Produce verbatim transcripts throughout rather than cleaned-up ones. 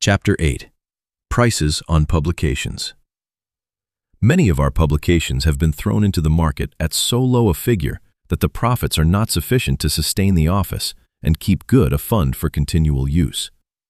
Chapter eight. Prices on Publications. Many of our publications have been thrown into the market at so low a figure that the profits are not sufficient to sustain the office and keep good a fund for continual use.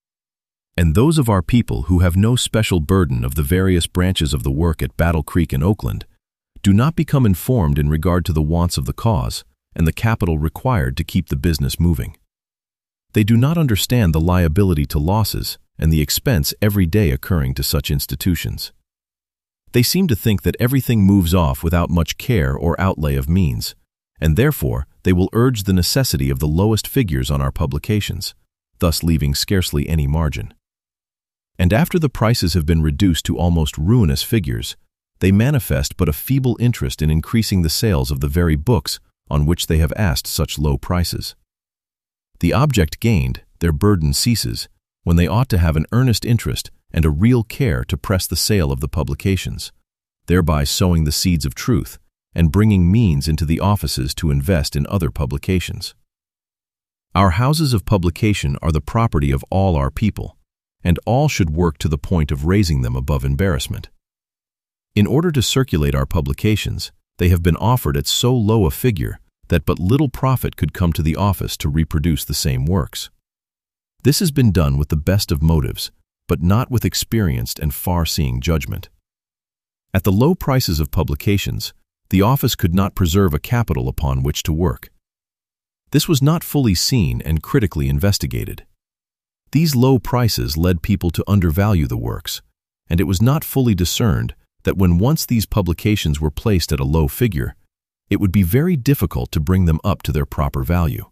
And those of our people who have no special burden of the various branches of the work at Battle Creek and Oakland do not become informed in regard to the wants of the cause and the capital required to keep the business moving. They do not understand the liability to losses and the expense every day occurring to such institutions. They seem to think that everything moves off without much care or outlay of means, and therefore they will urge the necessity of the lowest figures on our publications, thus leaving scarcely any margin. And after the prices have been reduced to almost ruinous figures, they manifest but a feeble interest in increasing the sales of the very books on which they have asked such low prices. The object gained, their burden ceases, when they ought to have an earnest interest and a real care to press the sale of the publications, thereby sowing the seeds of truth and bringing means into the offices to invest in other publications. Our houses of publication are the property of all our people, and all should work to the point of raising them above embarrassment. In order to circulate our publications, they have been offered at so low a figure that but little profit could come to the office to reproduce the same works. This has been done with the best of motives, but not with experienced and far-seeing judgment. At the low prices of publications, the office could not preserve a capital upon which to work. This was not fully seen and critically investigated. These low prices led people to undervalue the works, and it was not fully discerned that when once these publications were placed at a low figure, it would be very difficult to bring them up to their proper value.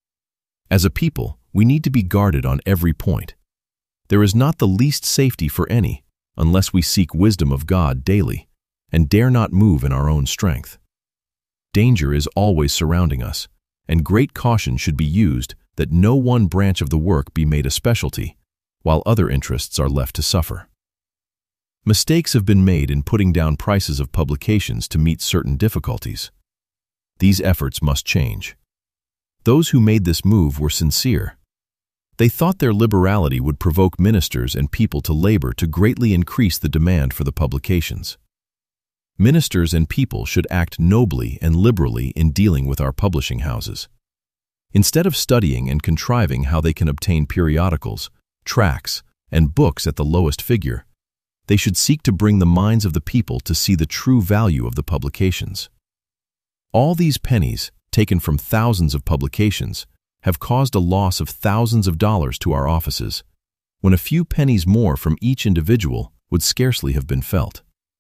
As a people, we need to be guarded on every point. There is not the least safety for any unless we seek wisdom of God daily and dare not move in our own strength. Danger is always surrounding us, and great caution should be used that no one branch of the work be made a specialty, while other interests are left to suffer. Mistakes have been made in putting down prices of publications to meet certain difficulties. These efforts must change. Those who made this move were sincere. They thought their liberality would provoke ministers and people to labor to greatly increase the demand for the publications. Ministers and people should act nobly and liberally in dealing with our publishing houses. Instead of studying and contriving how they can obtain periodicals, tracts, and books at the lowest figure, they should seek to bring the minds of the people to see the true value of the publications. All these pennies, taken from thousands of publications, have caused a loss of thousands of dollars to our offices, when a few pennies more from each individual would scarcely have been felt.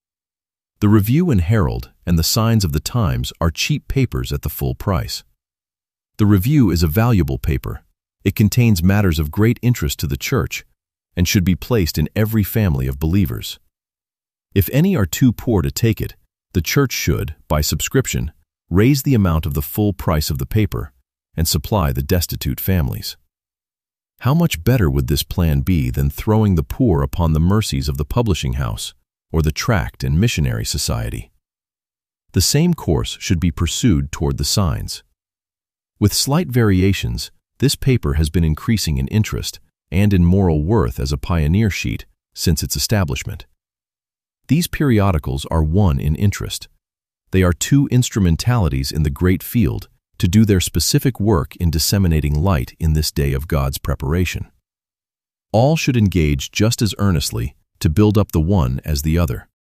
The Review and Herald and the Signs of the Times are cheap papers at the full price. The Review is a valuable paper. It contains matters of great interest to the church and should be placed in every family of believers. If any are too poor to take it, the church should, by subscription, raise the amount of the full price of the paper and supply the destitute families. How much better would this plan be than throwing the poor upon the mercies of the publishing house or the tract and missionary society? The same course should be pursued toward the Signs. With slight variations, this paper has been increasing in interest and in moral worth as a pioneer sheet since its establishment. These periodicals are one in interest. They are two instrumentalities in the great field to do their specific work in disseminating light in this day of God's preparation. All should engage just as earnestly to build up the one as the other.